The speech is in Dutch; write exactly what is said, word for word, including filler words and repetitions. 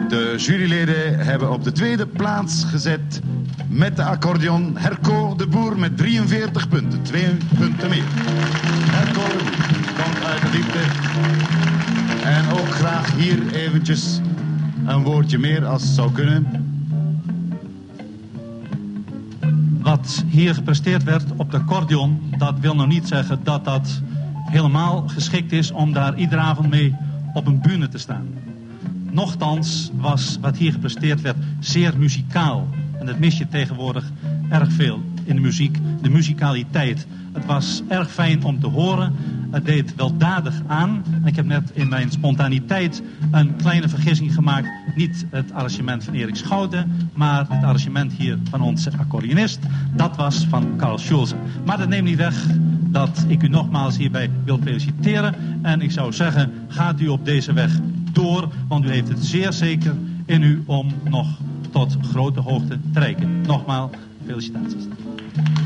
De juryleden hebben op de tweede plaats gezet met de accordeon Herco de Boer met drieënveertig punten. Twee punten meer. Herco de Boer komt uit de diepte. En ook graag hier eventjes een woordje meer als het zou kunnen. Wat hier gepresteerd werd op de accordeon, dat wil nog niet zeggen dat dat helemaal geschikt is om daar iedere avond mee op een bühne te staan. Nochtans was wat hier gepresteerd werd zeer muzikaal. En dat mis je tegenwoordig erg veel in de muziek. De muzikaliteit. Het was erg fijn om te horen. Het deed weldadig aan. En ik heb net in mijn spontaniteit een kleine vergissing gemaakt. Niet het arrangement van Erik Schouten, maar het arrangement hier van onze accordeonist. Dat was van Karl Schulze. Maar dat neemt niet weg dat ik u nogmaals hierbij wil feliciteren. En ik zou zeggen, gaat u op deze weg door, want u heeft het zeer zeker in u om nog tot grote hoogte te reiken. Nogmaals, felicitaties.